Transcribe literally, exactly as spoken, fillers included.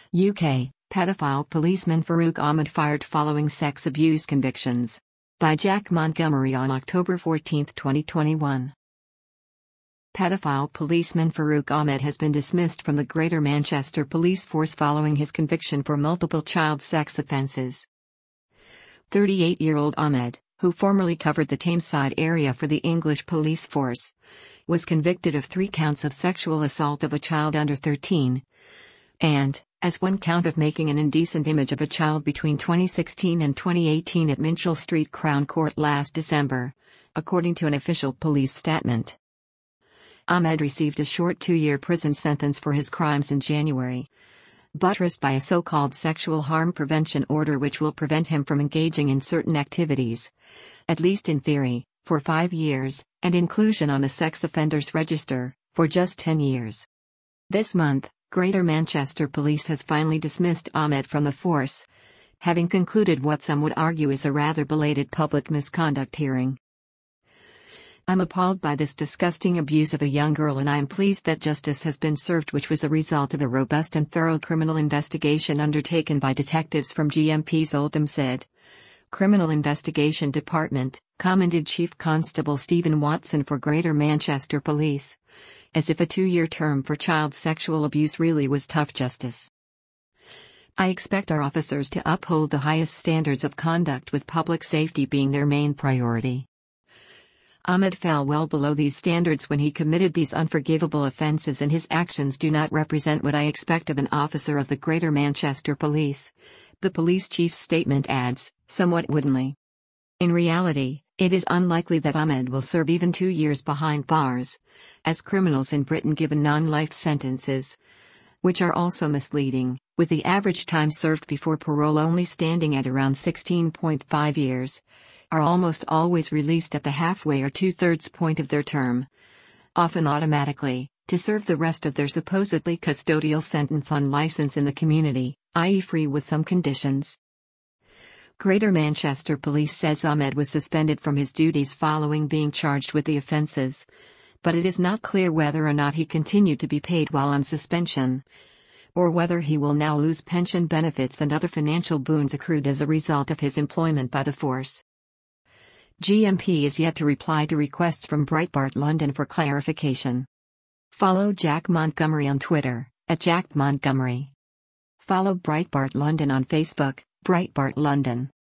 U K, pedophile policeman Farouk Ahmed fired following sex abuse convictions. By Jack Montgomery on October fourteenth, twenty twenty-one. Pedophile policeman Farouk Ahmed has been dismissed from the Greater Manchester Police Force following his conviction for multiple child sex offences. thirty-eight-year-old Ahmed, who formerly covered the Tameside area for the English Police Force, was convicted of three counts of sexual assault of a child under thirteen, and, as one count of making an indecent image of a child between twenty sixteen and twenty eighteen at Minchell Street Crown Court last December, according to an official police statement. Ahmed received a short two-year prison sentence for his crimes in January, buttressed by a so-called sexual harm prevention order which will prevent him from engaging in certain activities, at least in theory, for five years, and inclusion on the sex offenders register, for just ten years. This month, Greater Manchester Police has finally dismissed Ahmed from the force, having concluded what some would argue is a rather belated public misconduct hearing. "I'm appalled by this disgusting abuse of a young girl, and I am pleased that justice has been served, which was a result of a robust and thorough criminal investigation undertaken by detectives from G M P's Oldham said. Criminal Investigation Department," commented Chief Constable Stephen Watson for Greater Manchester Police. As if a two-year term for child sexual abuse really was tough justice. "I expect our officers to uphold the highest standards of conduct, with public safety being their main priority." Ahmed fell well below these standards when he committed these unforgivable offences, and his actions do not represent what I expect of an officer of the Greater Manchester Police, the police chief's statement adds, somewhat woodenly. In reality, it is unlikely that Ahmed will serve even two years behind bars, as criminals in Britain given non-life sentences, which are also misleading, with the average time served before parole only standing at around sixteen point five years, are almost always released at the halfway or two-thirds point of their term, often automatically, to serve the rest of their supposedly custodial sentence on license in the community, that is free with some conditions. Greater Manchester Police says Ahmed was suspended from his duties following being charged with the offences, but it is not clear whether or not he continued to be paid while on suspension, or whether he will now lose pension benefits and other financial boons accrued as a result of his employment by the force. G M P is yet to reply to requests from Breitbart London for clarification. Follow Jack Montgomery on Twitter, at Jack Montgomery. Follow Breitbart London on Facebook, Breitbart London.